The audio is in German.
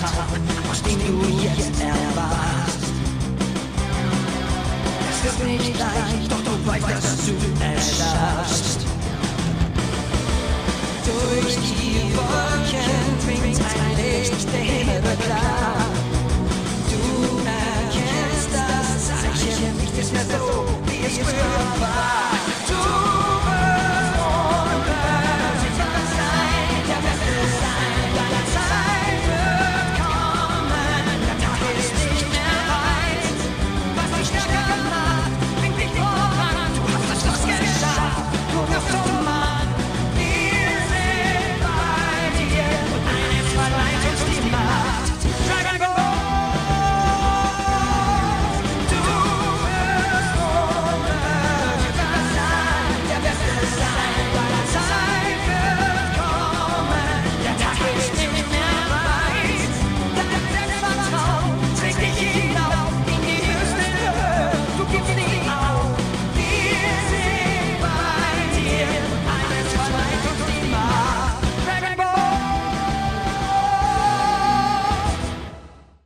Traum, aus dem du jetzt erwachst. Es wird nicht leicht, doch du weißt, dass du es schaffst. Durch die Wolken